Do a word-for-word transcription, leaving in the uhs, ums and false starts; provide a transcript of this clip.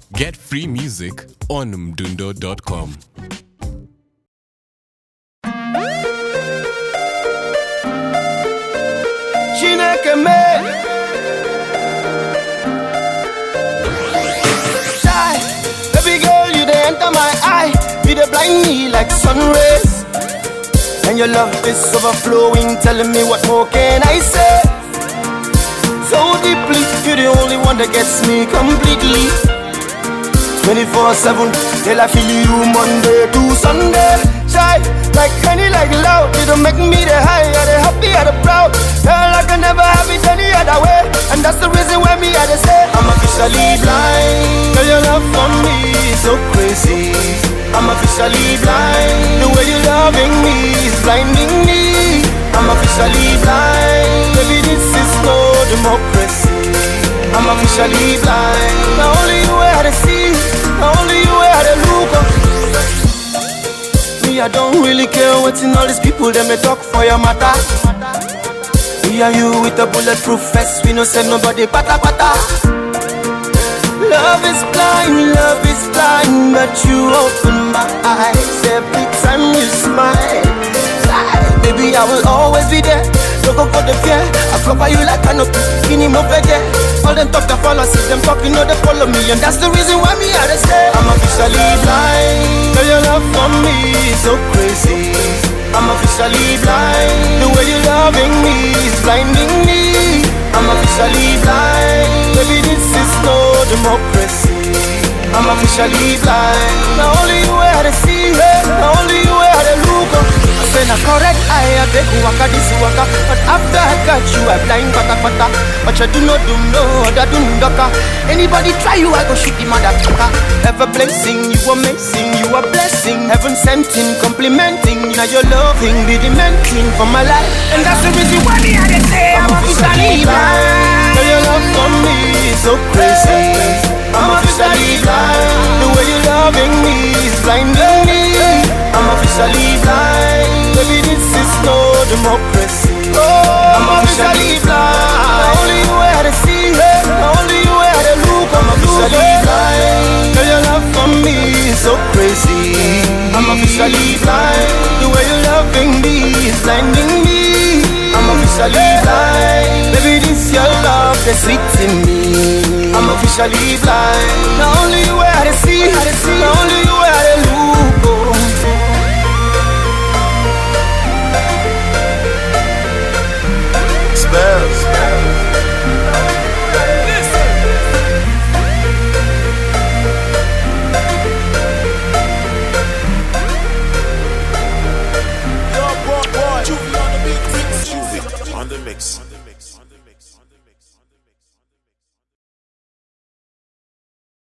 Get free music on mdundo dot com. Chineke me Shy, baby girl, you dey enter my eye. You dey blind me like sun rays. And your love is overflowing, telling me what more can I say? So deeply, you're the only one that gets me completely. twenty-four seven, till I feel you Monday to Sunday. Shy, like honey, like loud. You don't make me the high, or the happy, or the proud. Girl, I can never have it any other way. And that's the reason why me I just say I'm officially blind. Girl, your love for me is so crazy. I'm officially blind. The way you're loving me is blinding me. I'm officially blind. Baby, this is no democracy. I'm officially blind. Now only you I to see. Now only you I to look up. Me, I don't really care what's in all these people. Them they talk for your matter. Me and you with a bulletproof vest. We no send nobody pata pata. Love is blind, love is blind, but you open my eyes every time you smile. Lie, baby, I will always be there. Don't go for the fear. I cover you like canopy, skinny move there. All them talk the fallacies, them talking, know they follow me, and that's the reason why me I just say I'm officially blind. Girl, your love for me is so crazy. I'm officially blind. The way you're loving me is blinding me. I'm officially blind. Baby, this is no democracy. I'm officially blind. Now only you I to see, now only you I to look up. I say na correct eye, I take waka this waka. But after I got you, I blind pata pata. But you do not do no other do ndaka. Anybody try you, I go shoot the motherfucker. Ever blessing, you amazing, you a blessing. Heaven sent in, complimenting. Now your loving be dementing for my life. And that's the reason why me I say I'm officially blind. Girl, your love for me is so crazy. I'm officially blind. The way you're loving me is blinding me. I'm officially blind. Baby, this is no democracy. Oh, I'm officially blind. Now only you I to see, now only you I to look. I'm officially blind. Girl, your love for me is so crazy. I'm officially blind. The way you're loving me is blinding me. I'm officially blind. Baby, this your love that's sweet in me. I'm officially blind. Now only you I to see, now only you I to look. Oh. Spells. Yo, boy, boy, Juvie on the beat, Juvie on the mix.